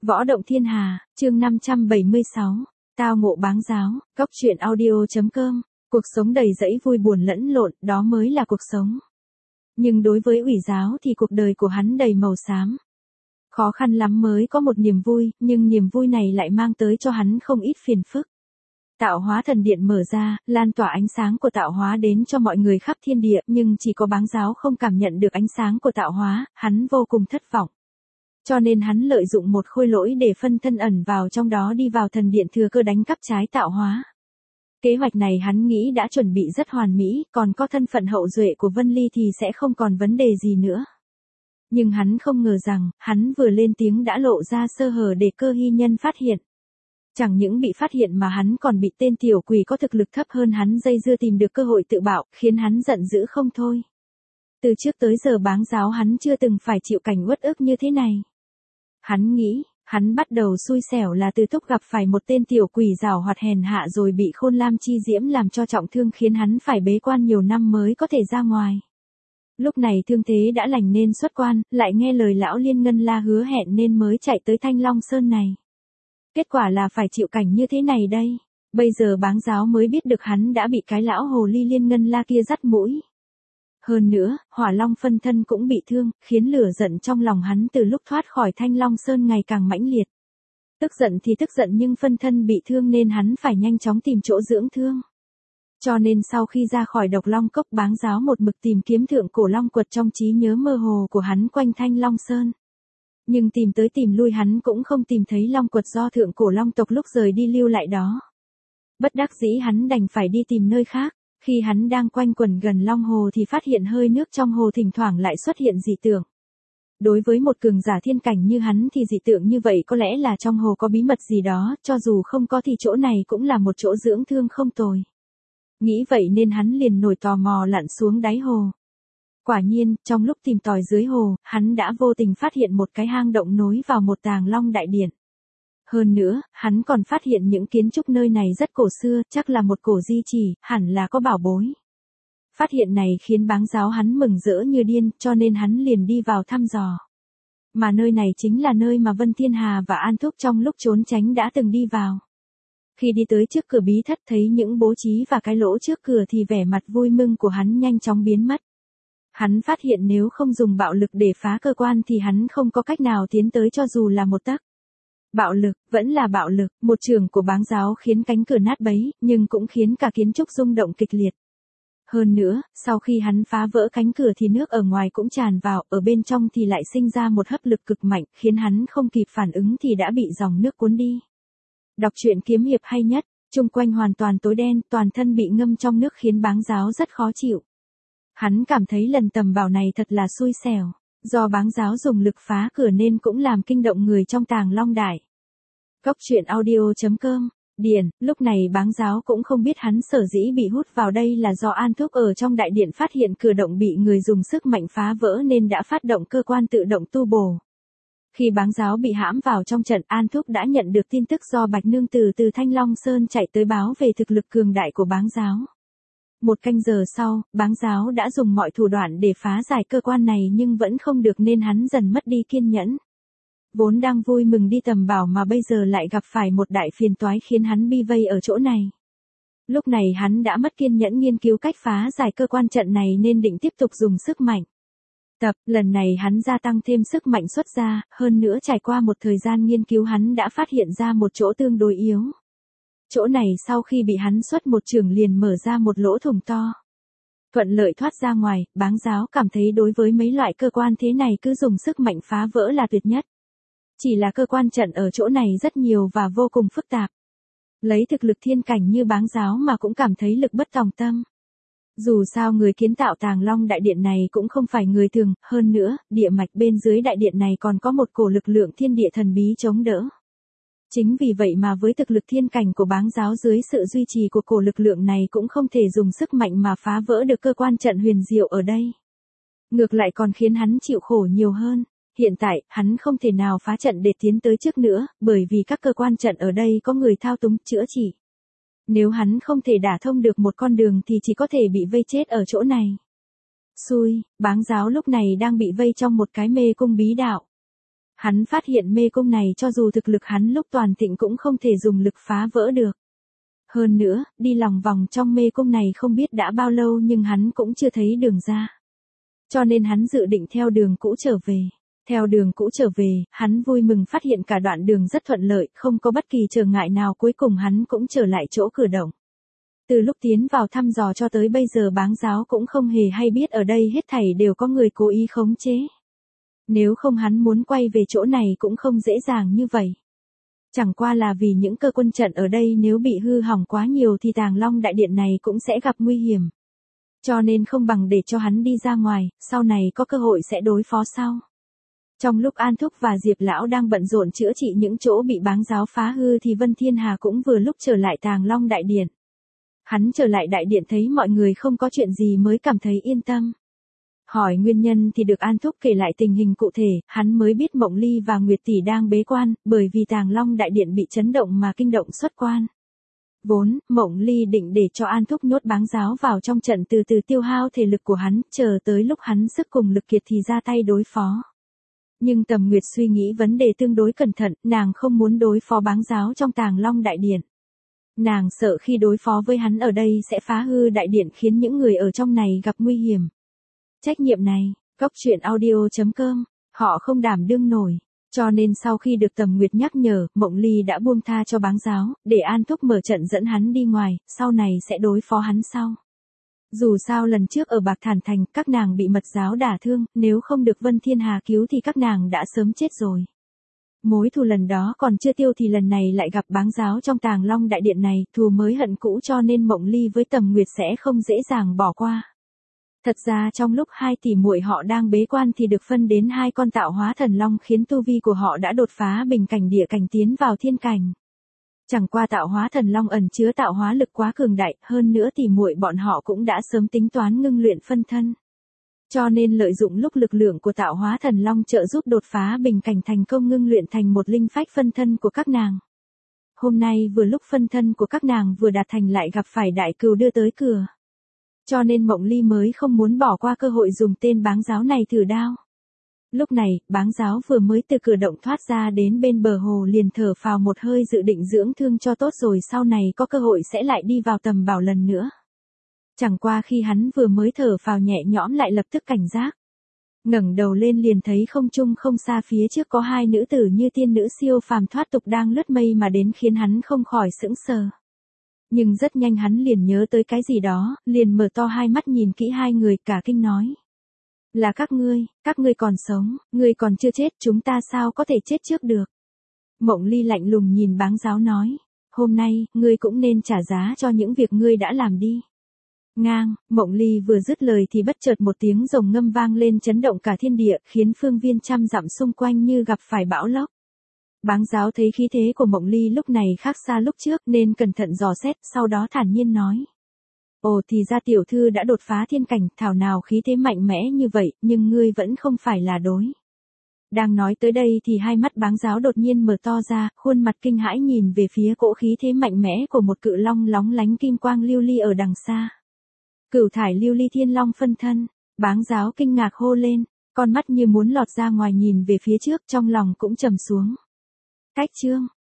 Võ động thiên hà, chương 576. Tao ngộ báng giáo, góc truyện audio.com. Cuộc sống đầy dẫy vui buồn lẫn lộn, đó mới là cuộc sống. Nhưng đối với ủy giáo thì cuộc đời của hắn đầy màu xám. Khó khăn lắm mới có một niềm vui, nhưng niềm vui này lại mang tới cho hắn không ít phiền phức. Tạo hóa thần điện mở ra, lan tỏa ánh sáng của tạo hóa đến cho mọi người khắp thiên địa, nhưng chỉ có báng giáo không cảm nhận được ánh sáng của tạo hóa, hắn vô cùng thất vọng. Cho nên hắn lợi dụng một khôi lỗi để phân thân ẩn vào trong đó đi vào thần điện thừa cơ đánh cắp trái tạo hóa. Kế hoạch này hắn nghĩ đã chuẩn bị rất hoàn mỹ, còn có thân phận hậu duệ của Vân Ly thì sẽ không còn vấn đề gì nữa. Nhưng hắn không ngờ rằng, hắn vừa lên tiếng đã lộ ra sơ hở để Cơ Hy Nhân phát hiện. Chẳng những bị phát hiện mà hắn còn bị tên tiểu quỷ có thực lực thấp hơn hắn dây dưa tìm được cơ hội tự bạo, khiến hắn giận dữ không thôi. Từ trước tới giờ báng giáo hắn chưa từng phải chịu cảnh uất ức như thế này. Hắn nghĩ, hắn bắt đầu xui xẻo là từ Thúc gặp phải một tên tiểu quỷ giảo hoạt hèn hạ rồi bị Khôn Lam Chi Diễm làm cho trọng thương khiến hắn phải bế quan nhiều năm mới có thể ra ngoài. Lúc này thương thế đã lành nên xuất quan, lại nghe lời lão Liên Ngân La hứa hẹn nên mới chạy tới Thanh Long Sơn này. Kết quả là phải chịu cảnh như thế này đây. Bây giờ báng giáo mới biết được hắn đã bị cái lão hồ ly Liên Ngân La kia dắt mũi. Hơn nữa, Hỏa Long phân thân cũng bị thương, khiến lửa giận trong lòng hắn từ lúc thoát khỏi Thanh Long Sơn ngày càng mãnh liệt. Tức giận thì tức giận nhưng phân thân bị thương nên hắn phải nhanh chóng tìm chỗ dưỡng thương. Cho nên sau khi ra khỏi Độc Long Cốc báng giáo một mực tìm kiếm thượng cổ long quật trong trí nhớ mơ hồ của hắn quanh Thanh Long Sơn. Nhưng tìm tới tìm lui hắn cũng không tìm thấy long quật do thượng cổ long tộc lúc rời đi lưu lại đó. Bất đắc dĩ hắn đành phải đi tìm nơi khác. Khi hắn đang quanh quẩn gần long hồ thì phát hiện hơi nước trong hồ thỉnh thoảng lại xuất hiện dị tượng. Đối với một cường giả thiên cảnh như hắn thì dị tượng như vậy có lẽ là trong hồ có bí mật gì đó, cho dù không có thì chỗ này cũng là một chỗ dưỡng thương không tồi. Nghĩ vậy nên hắn liền nổi tò mò lặn xuống đáy hồ. Quả nhiên, trong lúc tìm tòi dưới hồ, hắn đã vô tình phát hiện một cái hang động nối vào một tàng long đại điện. Hơn nữa, hắn còn phát hiện những kiến trúc nơi này rất cổ xưa, chắc là một cổ di chỉ, hẳn là có bảo bối. Phát hiện này khiến báng giáo hắn mừng rỡ như điên, cho nên hắn liền đi vào thăm dò. Mà nơi này chính là nơi mà Vân Thiên Hà và An Thúc trong lúc trốn tránh đã từng đi vào. Khi đi tới trước cửa bí thất thấy những bố trí và cái lỗ trước cửa thì vẻ mặt vui mừng của hắn nhanh chóng biến mất. Hắn phát hiện nếu không dùng bạo lực để phá cơ quan thì hắn không có cách nào tiến tới cho dù là một tấc. Bạo lực, vẫn là bạo lực, một trường của báng giáo khiến cánh cửa nát bấy, nhưng cũng khiến cả kiến trúc rung động kịch liệt. Hơn nữa, sau khi hắn phá vỡ cánh cửa thì nước ở ngoài cũng tràn vào, ở bên trong thì lại sinh ra một hấp lực cực mạnh, khiến hắn không kịp phản ứng thì đã bị dòng nước cuốn đi. Đọc truyện kiếm hiệp hay nhất, chung quanh hoàn toàn tối đen, toàn thân bị ngâm trong nước khiến báng giáo rất khó chịu. Hắn cảm thấy lần tầm bảo này thật là xui xẻo. Do báng giáo dùng lực phá cửa nên cũng làm kinh động người trong tàng long đại. Góc truyện audio.com. Điền, lúc này báng giáo cũng không biết hắn sở dĩ bị hút vào đây là do An Thúc ở trong đại điện phát hiện cửa động bị người dùng sức mạnh phá vỡ nên đã phát động cơ quan tự động tu bổ. Khi báng giáo bị hãm vào trong trận An Thúc đã nhận được tin tức do Bạch Nương Tử từ Thanh Long Sơn chạy tới báo về thực lực cường đại của báng giáo. Một canh giờ sau, báng giáo đã dùng mọi thủ đoạn để phá giải cơ quan này nhưng vẫn không được nên hắn dần mất đi kiên nhẫn. Vốn đang vui mừng đi tầm bảo mà bây giờ lại gặp phải một đại phiền toái khiến hắn bi vây ở chỗ này. Lúc này hắn đã mất kiên nhẫn nghiên cứu cách phá giải cơ quan trận này nên định tiếp tục dùng sức mạnh. Lần này hắn gia tăng thêm sức mạnh xuất ra, hơn nữa trải qua một thời gian nghiên cứu hắn đã phát hiện ra một chỗ tương đối yếu. Chỗ này sau khi bị hắn xuất một chưởng liền mở ra một lỗ thủng to. Thuận lợi thoát ra ngoài, báng giáo cảm thấy đối với mấy loại cơ quan thế này cứ dùng sức mạnh phá vỡ là tuyệt nhất. Chỉ là cơ quan trận ở chỗ này rất nhiều và vô cùng phức tạp. Lấy thực lực thiên cảnh như báng giáo mà cũng cảm thấy lực bất tòng tâm. Dù sao người kiến tạo tàng long đại điện này cũng không phải người thường, hơn nữa, địa mạch bên dưới đại điện này còn có một cổ lực lượng thiên địa thần bí chống đỡ. Chính vì vậy mà với thực lực thiên cảnh của báng giáo dưới sự duy trì của cổ lực lượng này cũng không thể dùng sức mạnh mà phá vỡ được cơ quan trận huyền diệu ở đây. Ngược lại còn khiến hắn chịu khổ nhiều hơn. Hiện tại, hắn không thể nào phá trận để tiến tới trước nữa, bởi vì các cơ quan trận ở đây có người thao túng, chữa trị. Nếu hắn không thể đả thông được một con đường thì chỉ có thể bị vây chết ở chỗ này. Xui, báng giáo lúc này đang bị vây trong một cái mê cung bí đạo. Hắn phát hiện mê cung này cho dù thực lực hắn lúc toàn thịnh cũng không thể dùng lực phá vỡ được. Hơn nữa, đi lòng vòng trong mê cung này không biết đã bao lâu nhưng hắn cũng chưa thấy đường ra. Cho nên hắn dự định theo đường cũ trở về. Theo đường cũ trở về, hắn vui mừng phát hiện cả đoạn đường rất thuận lợi, không có bất kỳ trở ngại nào, cuối cùng hắn cũng trở lại chỗ cửa động. Từ lúc tiến vào thăm dò cho tới bây giờ báng giáo cũng không hề hay biết ở đây hết thảy đều có người cố ý khống chế. Nếu không hắn muốn quay về chỗ này cũng không dễ dàng như vậy. Chẳng qua là vì những cơ quân trận ở đây nếu bị hư hỏng quá nhiều thì Tàng Long đại điện này cũng sẽ gặp nguy hiểm. Cho nên không bằng để cho hắn đi ra ngoài, sau này có cơ hội sẽ đối phó sau. Trong lúc An Thúc và Diệp Lão đang bận rộn chữa trị những chỗ bị báng giáo phá hư thì Vân Thiên Hà cũng vừa lúc trở lại Tàng Long đại điện. Hắn trở lại đại điện thấy mọi người không có chuyện gì mới cảm thấy yên tâm. Hỏi nguyên nhân thì được An Thúc kể lại tình hình cụ thể, hắn mới biết Mộng Ly và Nguyệt Tỷ đang bế quan, bởi vì Tàng Long đại điện bị chấn động mà kinh động xuất quan. Vốn, Mộng Ly định để cho An Thúc nhốt báng giáo vào trong trận từ từ tiêu hao thể lực của hắn, chờ tới lúc hắn sức cùng lực kiệt thì ra tay đối phó. Nhưng Tầm Nguyệt suy nghĩ vấn đề tương đối cẩn thận, nàng không muốn đối phó báng giáo trong Tàng Long đại điện. Nàng sợ khi đối phó với hắn ở đây sẽ phá hư đại điện khiến những người ở trong này gặp nguy hiểm. Trách nhiệm này, Cóc Truyện Audio.com, họ không đảm đương nổi. Cho nên sau khi được Tầm Nguyệt nhắc nhở, Mộng Ly đã buông tha cho báng giáo, để An Thúc mở trận dẫn hắn đi ngoài, sau này sẽ đối phó hắn sau. Dù sao lần trước ở Bạc Thản Thành, các nàng bị mật giáo đả thương, nếu không được Vân Thiên Hà cứu thì các nàng đã sớm chết rồi. Mối thù lần đó còn chưa tiêu thì lần này lại gặp báng giáo trong Tàng Long đại điện này, thù mới hận cũ, cho nên Mộng Ly với Tầm Nguyệt sẽ không dễ dàng bỏ qua. Thật ra trong lúc hai tỷ muội họ đang bế quan thì được phân đến hai con tạo hóa thần long khiến tu vi của họ đã đột phá bình cảnh địa cảnh tiến vào thiên cảnh. Chẳng qua tạo hóa thần long ẩn chứa tạo hóa lực quá cường đại, hơn nữa tỷ muội bọn họ cũng đã sớm tính toán ngưng luyện phân thân. Cho nên lợi dụng lúc lực lượng của tạo hóa thần long trợ giúp đột phá bình cảnh thành công ngưng luyện thành một linh phách phân thân của các nàng. Hôm nay vừa lúc phân thân của các nàng vừa đạt thành lại gặp phải đại cừu đưa tới cửa. Cho nên Mộng Ly mới không muốn bỏ qua cơ hội dùng tên báng giáo này thử đao. Lúc này, báng giáo vừa mới từ cửa động thoát ra đến bên bờ hồ liền thở phào một hơi, dự định dưỡng thương cho tốt rồi sau này có cơ hội sẽ lại đi vào tầm bảo lần nữa. Chẳng qua khi hắn vừa mới thở phào nhẹ nhõm lại lập tức cảnh giác. Ngẩng đầu lên liền thấy không trung không xa phía trước có hai nữ tử như tiên nữ siêu phàm thoát tục đang lướt mây mà đến khiến hắn không khỏi sững sờ. Nhưng rất nhanh hắn liền nhớ tới cái gì đó, liền mở to hai mắt nhìn kỹ hai người, cả kinh nói. Là các ngươi còn sống, ngươi còn chưa chết, chúng ta sao có thể chết trước được. Mộng Ly lạnh lùng nhìn báng giáo nói, hôm nay, ngươi cũng nên trả giá cho những việc ngươi đã làm đi. Ngang, Mộng Ly vừa dứt lời thì bất chợt một tiếng rồng ngâm vang lên chấn động cả thiên địa, khiến phương viên trăm dặm xung quanh như gặp phải bão lốc. Báng giáo thấy khí thế của Mộng Ly lúc này khác xa lúc trước nên cẩn thận dò xét, sau đó thản nhiên nói. Ồ, thì ra tiểu thư đã đột phá thiên cảnh, thảo nào khí thế mạnh mẽ như vậy, nhưng ngươi vẫn không phải là đối. Đang nói tới đây thì hai mắt báng giáo đột nhiên mở to ra, khuôn mặt kinh hãi nhìn về phía cỗ khí thế mạnh mẽ của một cự long lóng lánh kim quang lưu ly ở đằng xa. Cửu thải lưu ly thiên long phân thân, báng giáo kinh ngạc hô lên, con mắt như muốn lọt ra ngoài nhìn về phía trước, trong lòng cũng trầm xuống. Cách chương